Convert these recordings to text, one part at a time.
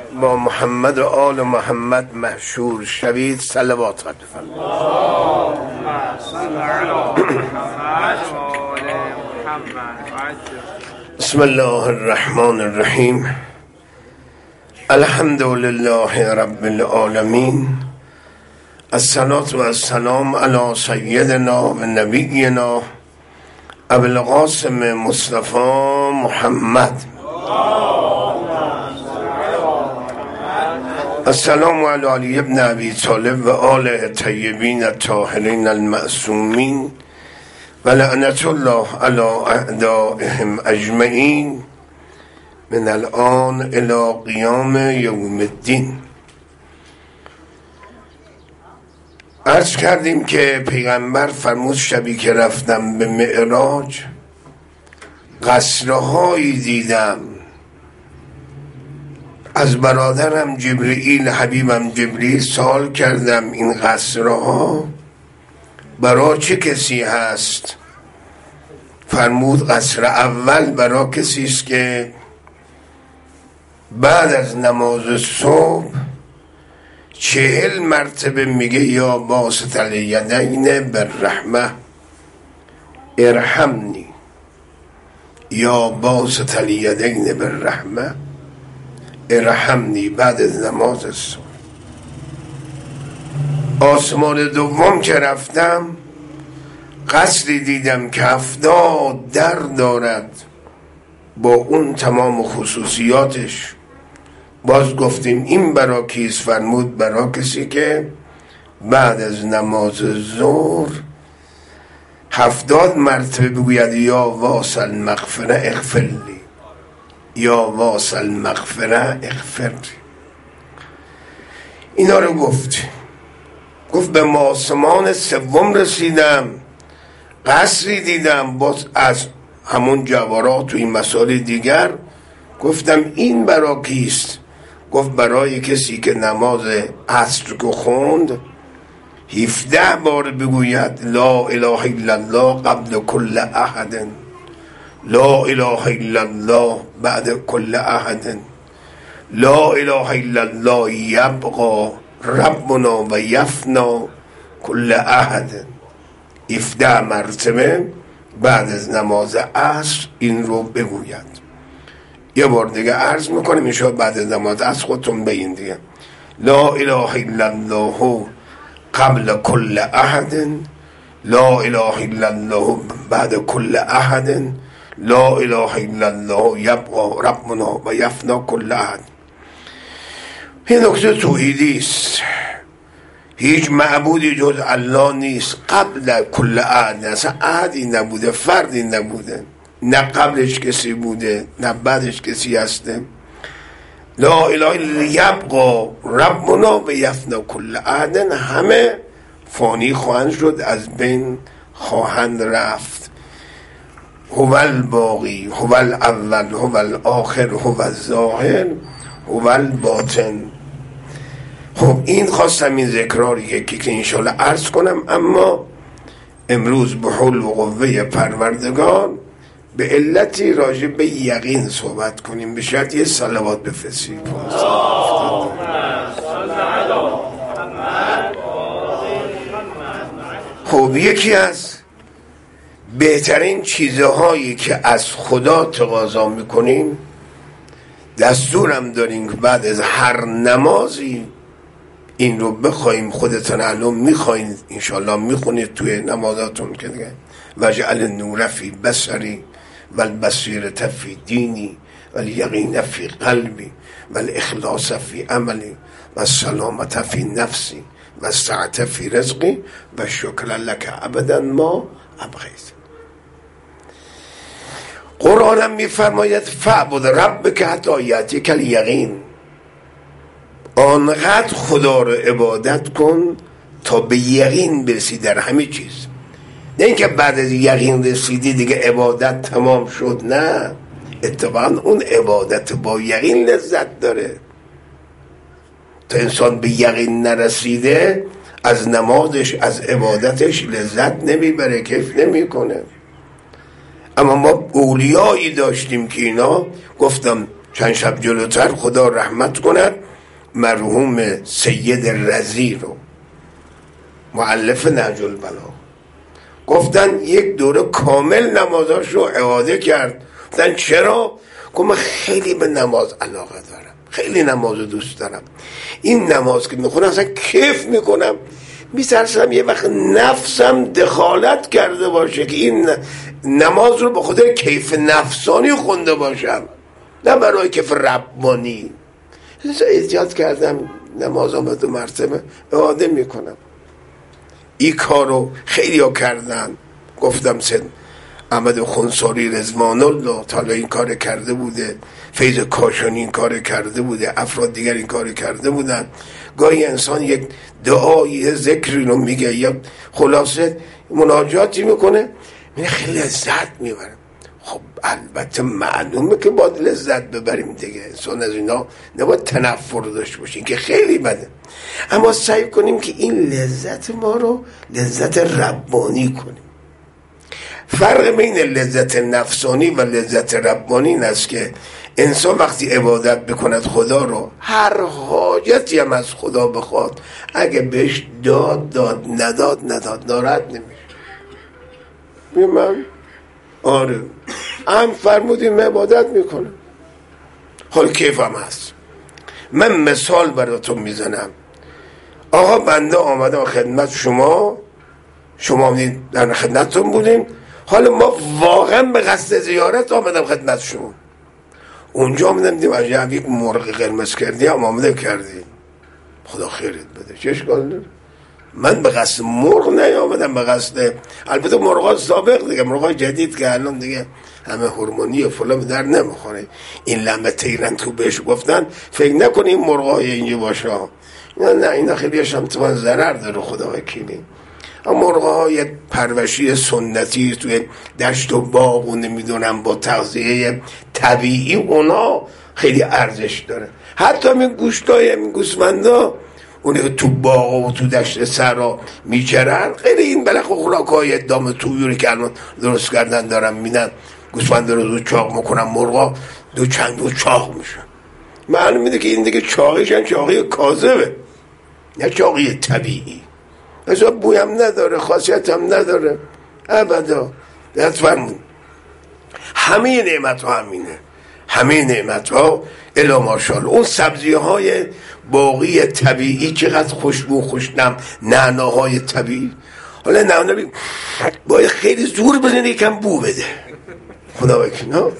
با محمد و آل محمد محشور شوید. صلوات بفرمایید. بسم الله الرحمن الرحیم. الحمد لله رب العالمین. الصلاة و السلام علی سیدنا و نبینا ابو القاسم مصطفی محمد. السلام علی علی ابن ابی طالب و آل طیبین الطاهرین المعصومین و لعنت الله علی اعدائهم اجمعین من الان الی قیام یوم الدین. عرض کردیم که پیغمبر فرمود شبی که رفتم به معراج قصرهایی دیدم. از برادرم جبرئیل حبیبم جبرئیل سوال کردم این قصرها برای چه کسی هست؟ فرمود قصر اول برای کسی است که بعد از نماز صبح 40 مرتبه میگه یا باسط الیدین بالرحمه ارحمنی، یا باسط الیدین بالرحمه ارحمنی، بعد از نماز صبح. آسمان دوم که رفتم قصری دیدم که 70 در دارد با اون تمام خصوصیاتش. باز گفتیم این برا کیست؟ فرمود برا کسی که بعد از نماز ظهر 70 مرتبه بگوید یا واسع المغفره اغفرلی، یا واسع المغفره اغفرلی. اینا رو گفت به آسمان سوم رسیدم قصری دیدم باز از همون جواهرات و این مسائل دیگر. گفتم این برا کیست؟ گفت برای کسی که نماز عصر رو خوند 17 بار بگوید لا اله الا الله قبل کل احد، لا اله الا الله بعد کل احد، لا اله الا الله یبقى ربنا و یفنا کل احد. 17 مرتبه بعد از نماز عصر این رو بگوید. یه بار دیگه عرض میکنیم انشاءالله بعد از نماز عصر خودتون بگین دیگه. لا اله الا الله قبل کل احد، لا اله الا الله بعد کل احد، لا اله الا الله یبقى ربنا و یفنا کل احد. این نکته توحیدی است. هیچ معبودی جز الله نیست قبل کل احد. اصلا احدی نبوده، فردی نبوده، نه قبلش کسی بوده نه بعدش کسی هسته. لا اله الا یبقى ربنا و یفنا کل احد. همه فانی خواهند شد، از بین خواهند رفت. هو الباقی هو الاول هو الاخر هو الظاهر هو الباطن. خب این خواستم این ذکراری که انشالله عرض کنم، اما امروز به حول و قوه پروردگار به علتی راجع به یقین صحبت کنیم. به شرط یه صلوات بفرستید. خب یکی از بهترین چیزهایی که از خدا تقاضا میکنیم، دستورم داریم که بعد از هر نمازی این رو بخوایم. خودتون الان میخواین انشالله میخونید توی نمازاتون که دیگه وجعل النور فی بصری و البصیرة فی دینی و الیقین فی قلبی و الاخلاص فی عملی و السلامت فی نفسی و السعة فی رزقی و شکر لک ابدا ما ابقیت. قرآن میفرماید فعبد ربک حتی یأتیک الیقین. آنقدر خدا رو عبادت کن تا به یقین برسی در همه چیز. نه اینکه بعد از یقین رسیدی دیگه عبادت تمام شد، نه، اتفاقا اون عبادت با یقین لذت داره. تا انسان به یقین نرسیده از نمازش از عبادتش لذت نمیبره، کیف نمیکنه. اما ما اولیایی داشتیم که اینا گفتم چند شب جلوتر خدا رحمت کند مرحوم سید رضی رو، مؤلف نهج البلاغه، گفتن یک دوره کامل نمازاش رو اعاده کرد. گفتن چرا؟ گفت من خیلی به نماز علاقه دارم، خیلی نماز رو دوست دارم، این نماز که میخونم اصلا کیف میکنم، میترسم یه وقت نفسم دخالت کرده باشه که این نماز رو به خاطر کیف نفسانی خونده باشم، نه برای کیف ربانی. ایجاد کردم نمازم به 2 مرتبه اعاده میکنم. این کارو خیلی ها کردن. گفتم سید احمد خنساری رضوان الله تعالی این کار کرده بوده، فیض کاشانی این کار کرده بوده، افراد دیگر این کار کرده بودن. گاهی انسان یک دعایی ذکری رو میگه یا خلاصه مناجاتی میکنه، خیلی لذت میبره. خب البته معلومه که باید لذت ببریم دیگه، انسان از اینا نباید تنفر داشته باشیم که خیلی بده، اما سعی کنیم که این لذت ما رو لذت ربانی کنیم. فرق بین لذت نفسانی و لذت ربانی این است که انسان وقتی عبادت بکند خدا رو، هر حاجتی هم از خدا بخواد، اگه بهش داد نداد ناراحت نمیشه. من آره هم فرمودیم عبادت میکنم، حال کیفم هست. من مثال براتون میزنم. آقا بنده آمدم خدمت شما در خدمتتون بودیم، حالا ما واقعا به قصد زیارت آمدم خدمت شما. اونجا آمدم دیدم عجب یک مرغ قرمز کردی هم آمده کردی، خدا خیرت بده، چه اشکال داره؟ من به قصد مرغ نیامدم، به قصد البته مرغا سابق دیگه، مرغا جدید که الان دیگه همه هورمونی و فلان در نمیخوره. این لمه تیرن تو بهش گفتن فکر نکنی این مرغای اینجا باشه، نه اینا خیلیش هم تو ضرر داره، خدا وکیلی. مرغ‌های پرورشی سنتی توی دشت و باغ و نمیدونم با تغذیه طبیعی اونا خیلی ارزش داره. حتی این گوشتای این گوسفندا اونی که تو باغ و تو دشت سرا میچرن، خیلی این بلخ و خوراک‌های دام طیوری که الان درست کردن دارن میدن، گوسفندا رو دو چاق میکنن، مرغا دو چاق میشن. معلوم میده که این دیگه چاقیشن چاقی کاذبه، نه چاقی طبیعی. اصلا بویم نداره، خاصیت هم نداره ابدا. دست فرمون همه نعمت ها همینه، همه نعمت ها الا ماشاءالله. اون سبزی های باقی طبیعی چقدر خوشبو خوشنم، نعناهای طبیعی. حالا نعنایی باید خیلی زور بزنه یکم بو بده، خدا وکیل.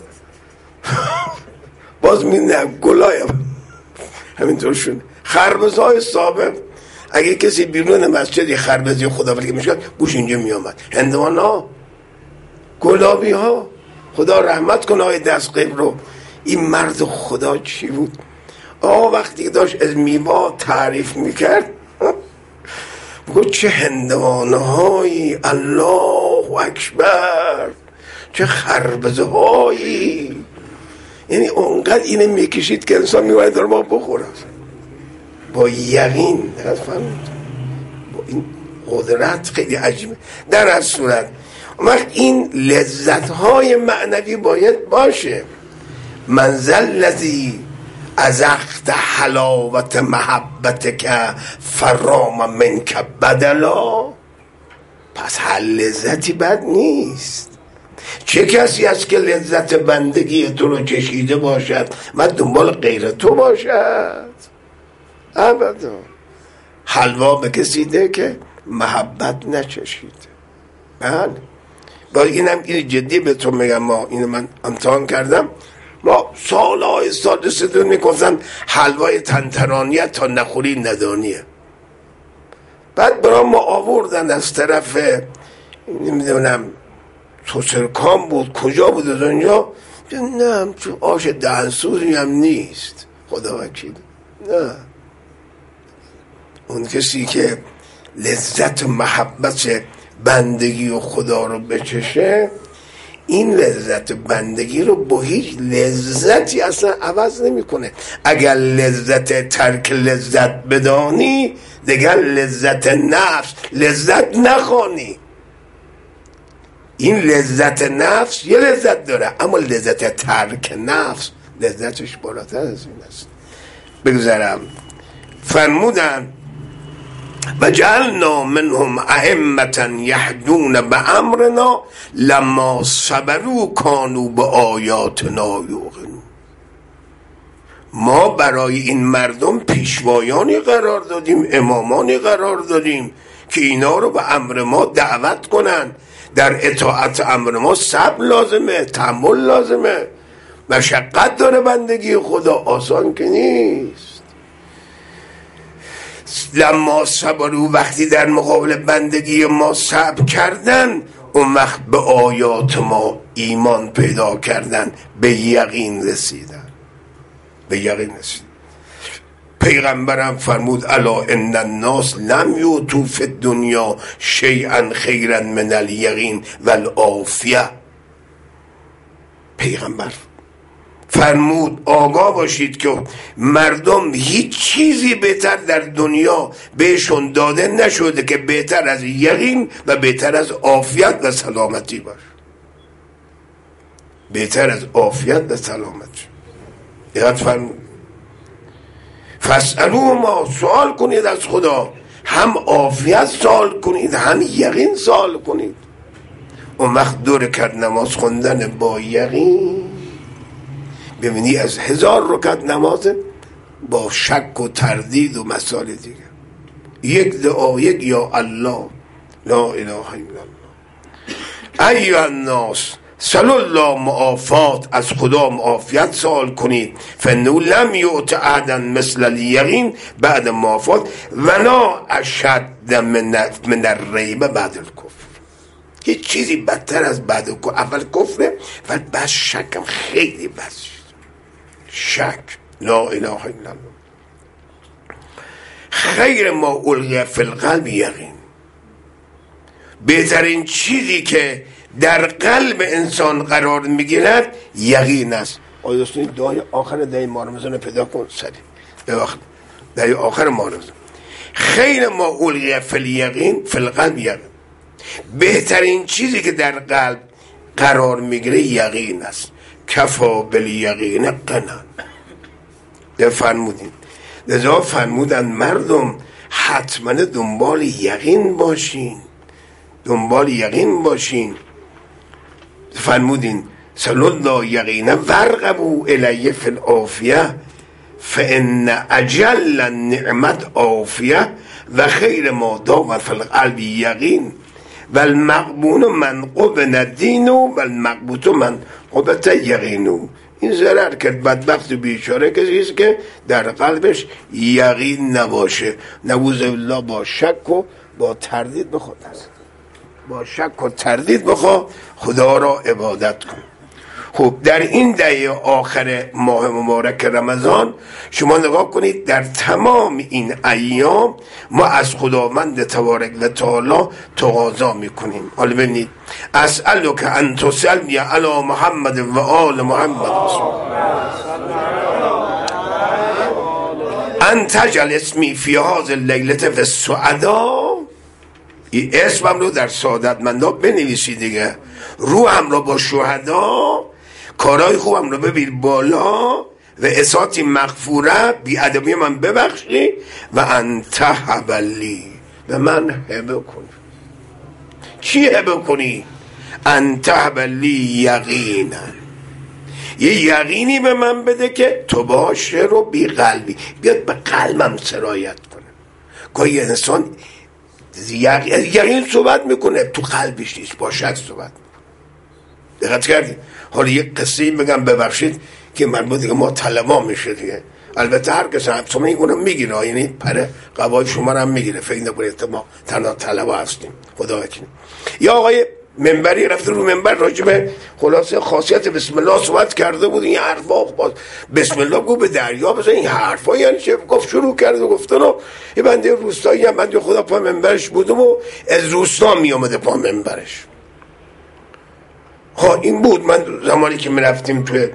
باز میدونم گلایم همینطور شون. خربزه های سابق اگه کسی بیرون مسجد خربزی خداوندی میشد گوش اینجا میامد. هندوان ها، گلابی ها، خدا رحمت کنه آقای دستقیب رو. این مرد خدا چی بود؟ وقتی که داشت از میوه تعریف میکرد گفت چه هندوانه هایی، الله اکبر، چه خربزه هایی. یعنی اونقدر اینه میکشید که انسان میواید در ما بخوره با یقین. با این قدرت خیلی عجیبه. در هر صورت وقت این لذت‌های معنوی باید باشه. منزل لذی ازخت حلاوت محبت که فرام من که بدلا. پس هر لذتی بد نیست. چه کسی است که لذت بندگی تو رو چشیده باشد و دنبال غیر تو باشد؟ ابدا. حلوا به کسی ده که محبت نچشید. بله با اینم این جدی به تو میگم، ما اینو من امتحان کردم. ما سالهای سادستون میگفتن حلوای تنترانیه تا نخوری ندانیه. بعد برای ما آوردن از طرف نمیدونم توسرکام بود کجا بود از اونجا، نه چون آش دهنسوزی هم نیست، خدا وکیل. نه، اون کسی که لذت محبت بندگی و خدا رو بچشه، این لذت بندگی رو با هیچ لذتی اصلا عوض نمیکنه. اگر لذت ترک لذت بدانی دیگر لذت نفس لذت نخوانی. این لذت نفس یه لذت داره، اما لذت ترک نفس لذتش بالاتر از این است. بگذارم فرمودن و جعلنا منهم ائمة یهدون بامرنا لما صبروا کانوا بآیاتنا یوقنون. ما برای این مردم پیشوایانی قرار دادیم، امامانی قرار دادیم که اینا رو به امر ما دعوت کنن. در اطاعت امر ما صبر لازمه، تحمل لازمه، مشقت داره بندگی خدا، آسان که نیست. لما صبروا، وقتی در مقابل بندگی ما صبر کردن، اون وقت به آیات ما ایمان پیدا کردن، به یقین رسیدن. پیغمبرم فرمود الا ان الناس لم یؤتوا فی الدنیا شیئا خیرا من الیقین والعافیه. پیغمبر فرمود آگاه باشید که مردم هیچ چیزی بهتر در دنیا بهشون داده نشده که بهتر از یقین و بهتر از عافیت و سلامتی باشه. بهتر از عافیت و سلامتی. یاد فرمود فاسألوا ما، سوال کنید از خدا، هم عافیت سوال کنید هم یقین سوال کنید. اون وقت دور کرد نماز خوندن با یقین، ببینی از 1000 رکعت نماز با شک و تردید و مسائل دیگه، یک دعا، یک یا الله، لا اله الا الله. ایها الناس سل الله معافات، از خدا معافیت سوال کنید. فانه لم یؤت احدا مثل الیقین بعد معافات ولا اشد من الریب بعد الکفر. هیچ چیزی بدتر از بعد الکفر، اول کفره ولی بعد شکم خیلی بد. شک، لا اله الا الله. خیر ما القی فی القلب یقین. بهترین چیزی که در قلب انسان قرار میگیرد یقین است. آیا دوستان دعای آخر دعای ما رمضان پیدا کن سریع. دعای آخر ما رمضان. خیر ما القی فی الیقین فی القلب یقین. بهترین چیزی که در قلب قرار میگیره یقین است. کفا بالیقین قنا. فرمودین لذا فرمودن مردم حتما دنبال یقین باشین، دنبال یقین باشین. فرمودین صلی الله یقینا ورغبوا الیه فی العافیه فان اجل النعمت عافیه و خیر ما دام فی القلب یقین و المغبون من قبن دینو و المقبوط من قبت یقینو. این ضرر کرد بدبخت و بیچاره کسی که در قلبش یقین نباشه، نعوذ بالله با شک و با تردید بخواد، با شک و تردید بخواد خدا را عبادت کن. خب در این دعای آخر ماه مبارک رمضان شما نگاه کنید، در تمام این ایام ما از خداوند تبارک و تعالی تقاضا میکنیم. حالا ببینید اسألک ان تصلی علی محمد و آل محمد ان تجعل اسمی فی هذه اللیلة و السعداء. این اسمم رو در سعادتمندا بنویسید دیگه، روحم رو با شهدا، کارهای خوبم رو ببیر بالا و اساتی مغفوره بی ادبی من ببخشی و انت هبلی، به من هبه کن. چی هبه کنی؟ انت هبلی یقینا، یه یقینی به من بده که تو باشه رو بی قلبی بیاد به قلبم سرایت کنه. گاهی انسان یقین صحبت میکنه تو قلبش نیست، با شک صحبت میکنه. دقت کردی؟ حالا یک قصه بگم ببخشید که مربوط دیگه ما طلبا میشه دیگه. البته هر کس حبسا میگونه میگیره، یعنی پر قبای شما رو هم میگیره، فکر نکنید ما تنها طلبا هستیم. خدا وکیل. یا آقای منبری رفته رو منبر راجب خلاصه خاصیت بسم الله صحبت کرده بود، این حرفا باز بسم الله گو به دریا بزن، این حرفا یعنی چه؟ گفت شروع کرد و گفتن و یه بنده روستایی هم بنده خدا پا منبرش بودم و از روستا می آمده پا منبرش. ها این بود. من زمانی که می رفتیم توی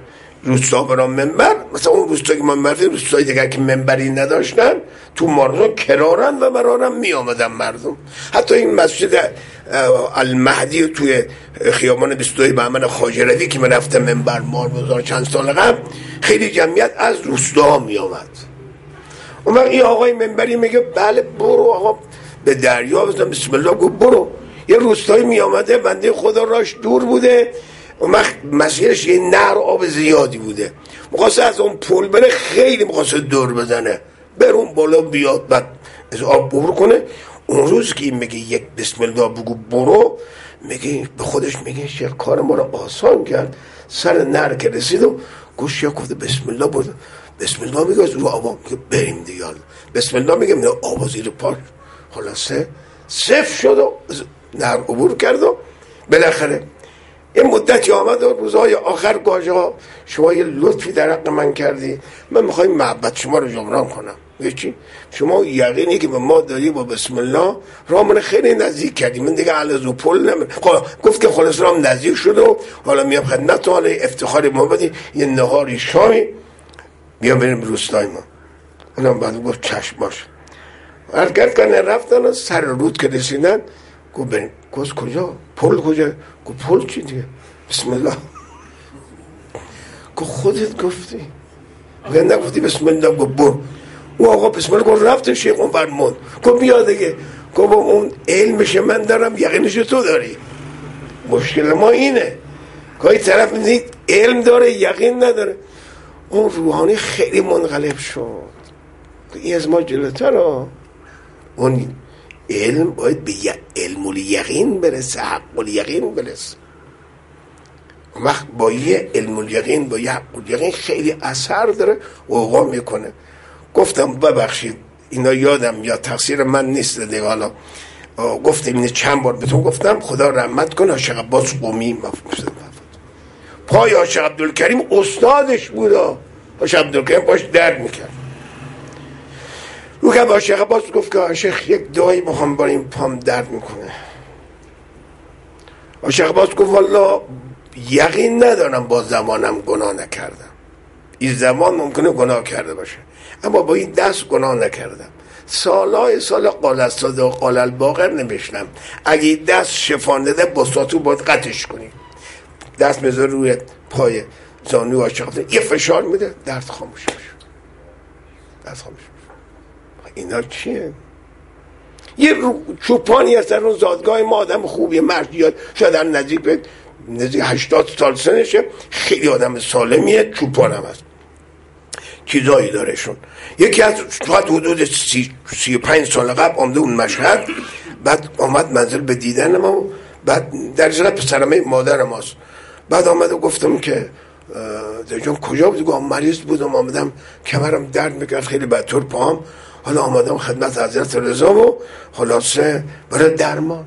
روستا برام منبر، مثلا اون روستا که من رفتیم روستای دیگر که منبری نداشتن تو مردم کرارن و مرارن می آمدن مردم. حتی این مسجد المهدی توی خیابان 22 بهمن خواجه رضی که من رفتم منبر مار چند سال قبل، خیلی جمعیت از روستا می آمد. اون وقت این آقای منبری میگه بله برو آقا به دریا بزن بسم الله، گفت برو. یه روستایی می آمده بنده خدا راش دور بوده، اون وقت مسیرش یه نهر آب زیادی بوده، مخواست از اون پل بره، خیلی مخواست دور بزنه برون بالا بیاد بعد از آب برو کنه. اون روز که میگه یک بسم الله بگو برو، میگه به خودش میگه شیخ کار ما رو آسان کرد. سر نهر که رسید و گوش یا گفته بسم الله برو، بسم الله میگه از رو آب بریم دیگه، بسم الله میگه آب زیر پاش خلاصه صفر شد و نهر عبور کرد و بالاخره این مدتی آمد و روزهای آخر گفت آقا شما یه لطفی در حق من کردی، من میخوایم محبت شما رو جبران کنم. چی؟ شما یقینی که به ما داری با بسم الله رامون خیلی نزدیک کردی، من دیگه علاوه پل نمیرم. گفت که خلاص رام نزدیک شد و حالا میام خدمت، حالا افتخار ما بدی یه نهاری شامی بیا بریم روستای ما. اونم بعد گفت چشم باش. هرگرد کنه رفتن و سر رود که رسیدن گفت بریم. گفت کجا؟ پل کجا؟ گفت پل چی دیگه؟ بسم الله. گفت خودت گفتی؟ گفت نگفتی بسم الله. گفت برو. او آقا بسم الله گفت رفت شیخ اون برمون. گفت بیا دیگه. گفت اون علمش من دارم یقینش تو داری. مشکل ما اینه که طرف میدید علم داره یقین نداره. اون روحانی خیلی منقلب شد. این از ما جلوتر ها. اون علم باید به علم الیقین برسه، حق الیقین برسه. وقت با یه علم الیقین با یه حق الیقین خیلی اثر داره و اوقا میکنه. گفتم ببخشید اینا یادم یا تقصیر من نیست دیگه، حالا گفتم اینه چند بار بهتون گفتم، خدا رحمت کنه عاشق عباس قمی پای عاشق عبدالکریم استادش بود، عاشق عبدالکریم باش درد میکرد. رو که عاشق عباس گفت که عاشق یک دعایی بخوام برای این پام درد میکنه. عاشق عباس گفت والا یقین ندارم با زمانم گناه نکردم. این زمان ممکنه گناه کرده باشه اما با این دست گناه نکردم. سالهای سال قال الصادق قال الباقر نمیشنم. اگه دست شفا نده با ساتو باید قطعش کنی. دست میذاره روی پای زانو عاشق، یه فشار میده درد خاموش میشه. درد خاموش میشه. اینا چیه؟ یه چوپانی هست در اون زادگاه ما، آدم خوبیه، مرد شاید در نزدیک 80 سال سنشه، خیلی آدم سالمیه، چوپان هم هست، چیزایی دارهشون. یکی از شاید حدود 35 سال قبل آمده اون مشهد، بعد آمد منزل به دیدن ما، بعد در ازالت پسرمه مادر ماست. بعد آمد و گفتم که جان کجا بود؟ گفتم مریض بودم آمدم کمرم درد میکرد خیلی بدطور پاهم، حالا آمدم خدمت حضرت رضا و خلاصه برای درمان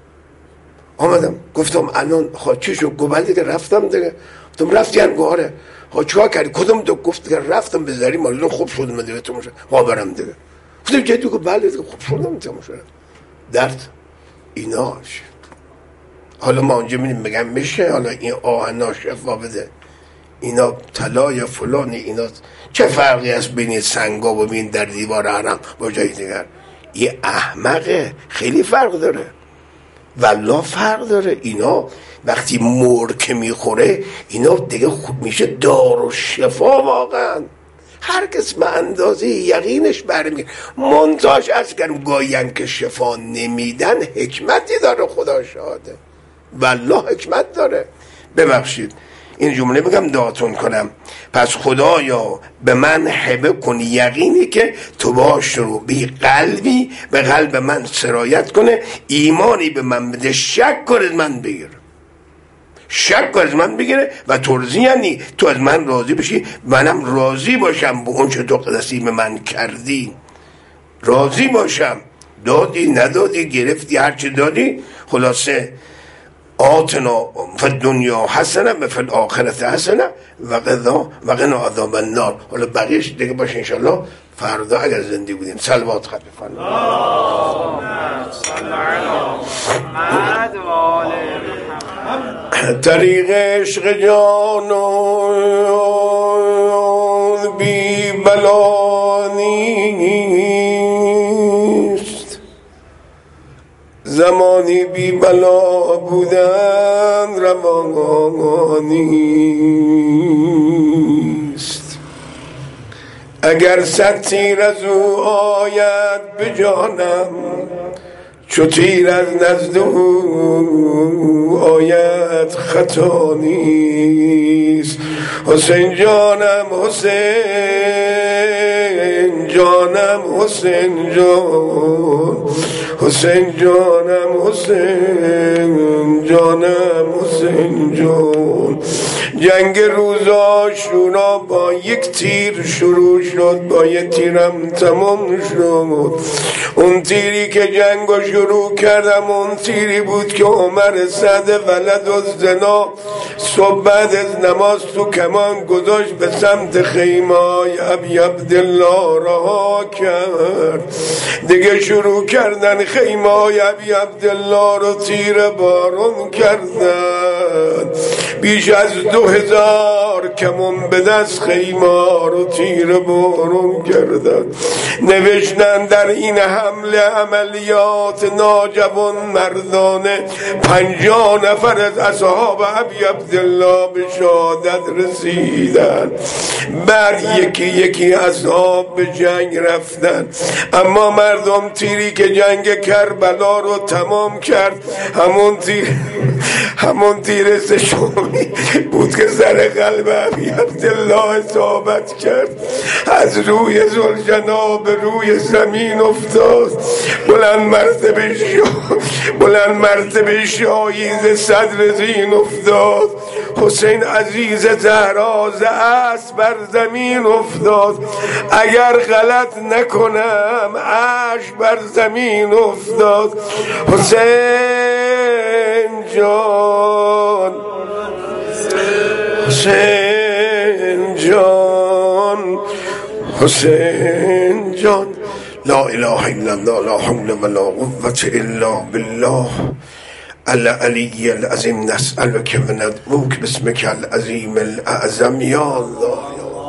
آمدم. گفتم الان خواهد چی شد؟ گفت دیگه رفتم دیگه. گفتم رفتی انگاره خواهد چیکار کردی؟ کدوم دو؟ گفت دیگه رفتم به ذری مالیدون خوب شدم دیگه تو مشه برم دیگه. گفتم جدی؟ گفت بله دیگه خوب شدم تو مشه درد ایناش. حالا ما اونجا میریم بگم میشه حالا این آهنا شفا بده اینا طلا یا فلانی، اینا چه فرقی است بین سنگا و بین در دیوار حرم با جای دیگر؟ یه احمقه، خیلی فرق داره والله فرق داره. اینا وقتی مرکه میخوره اینا دیگه خوب میشه دار و شفا واقعا. هر کس به اندازه یقینش برمیره. منتاج از کردم گاین که شفا نمیدن حکمتی داره، خدا شاهده والله حکمت داره. ببخشید این جمله میگم دعاتون کنم. پس خدایا به من هبه کن یقینی که تو باش رو بی قلبی به قلب من سرایت کنه، ایمانی به من بده، شک کن از من بگیر، شک کن از من بگیره و ترضی، یعنی تو از من راضی بشی منم راضی باشم به اون چه تو نصیب من کردی، راضی باشم. دادی ندادی گرفتی هرچی دادی، خلاصه آتنا فی الدنیا حسنه و فی الاخرت حسنه و قنا عذاب النار. حالا بقیهش دیگه باشه انشالله فردا اگر زنده بودیم. صلوات خط بفرمایید. اللهم صل علی محمد و آل محمد. طریق عشق جانان بی بلا نیست، زمانی بی بلا بودن روا نیست. اگر صد تیر از او آید به جانم، چو تیر از نزد او آید خطا نیست. حسین جانم حسین جانم حسین جان، حسین جانم حسین جانم حسین جان. جنگ روزاشونا با یک تیر شروع شد، با یک تیرم تمام شد. اون تیری که جنگو شروع کردم اون تیری بود که عمر سعد ولد الزنا صبح بعد از نماز تو کمان گذاشت به سمت خیمای ابی عبدالله رها کرد. دیگه شروع کردن خیمای ابی عبدالله رو تیر بارون کردن. بیش از 2000 کمون به دست خیمه رو تیر بارون کردن. نوشتن در این حمله عملیات ناجوان مردانه 50 نفر از اصحاب ابی عبدالله به شهادت رسیدن. بعد یکی یکی اصحاب به جنگ رفتن. اما مردم تیری که جنگ کربلا رو تمام کرد همون تیر سشومی بود که سر قلب ابی عبدالله اصابت کرد. از روی ذوالجناب روی زمین افتاد. بلند مرتبه شاییز صدر زین افتاد. حسین عزیز زهرا ز اسب بر زمین افتاد. اگر غلط نکنم عرش بر زمین افتاد. حسین جان، حسین جان، حسین جان. لا اله الا الله، لا حول ولا قوة الا بالله العلی العظیم. نسألک و ندعوک باسمک العظیم الاعظم یا الله.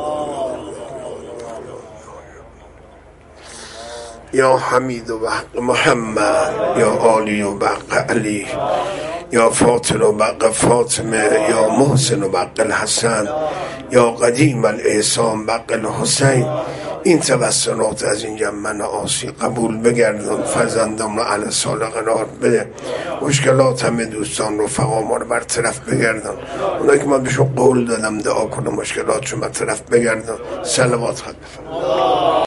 یا حمید و بحق محمد، یا عالی و بحق علی، یا فاطر و بحق فاطمه، یا محسن و بحق الحسن، یا قدیم الاحسان بحق الحسین. این توسلات از این جمعن آسی قبول بگردن. فرزندم رو علی سال قرار بده. مشکلات همه دوستان رفقا ما رو برطرف بگردن. اونایی که من بهشون قول دادم دعا کنم مشکلاتشون برطرف بگردن. صلوات خط بفرمایید.